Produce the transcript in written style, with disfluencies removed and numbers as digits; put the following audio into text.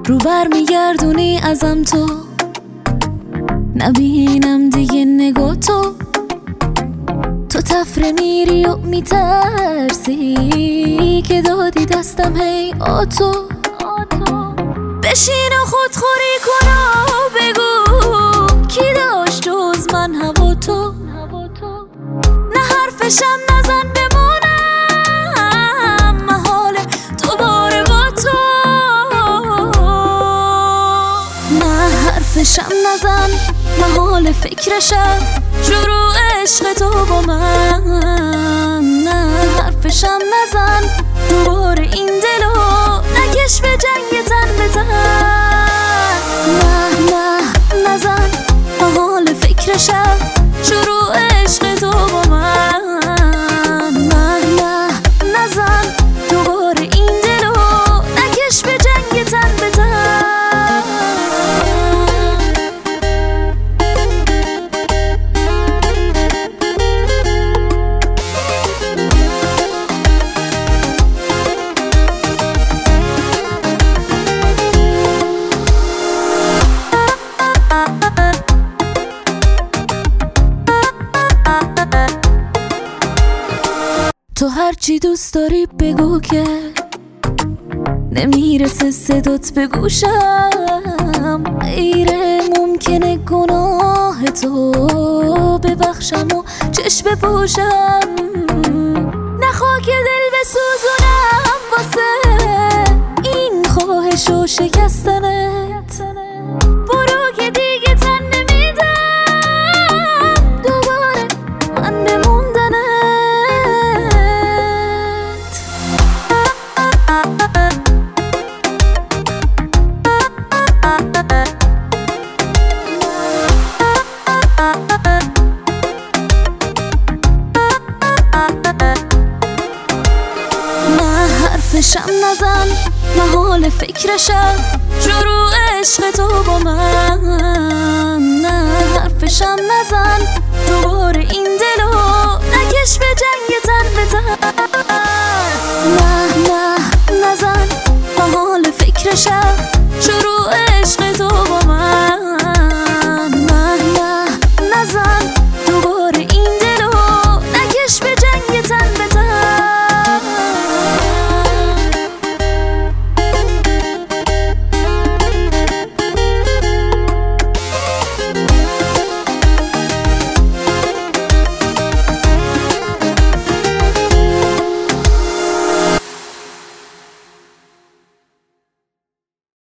رو برمیگردونی ازم تو، نبینم دیگه نگاه تو تفره میری و میترسی که دادی دستم هی آتو. بشین و خودخوری کن و بگو کی داشت جز من هوا تو. نه حرفشم نزن بمونم محال دوباره با تو. نه حرفشم نزن محال فکرشم شروع عشق تو با من. نه حرفشم نزن دوباره این دلو نکش به جنگ تن به تن. نه نزن محال فکرشم شروع عشق تو با من. نه نزن دوباره این دلو نکش به جنگ تن به تن. تو هرچی دوست داری بگو که نمیرسه صدات به گوشم. غیره ممکنه گناه تو ببخشم و چشم بپوشم. نخوا که دل بسوزونم واسه این خواهش و شکستنت. برو که دیگه تن نمیدم دوباره من بموندنت. حرفشم نزن محال فکرشم شروع عشق تو با من. نه حرفشم نزن دوباره این دلو نکش به جنگ تن به تن. نه نزن محال فکرشم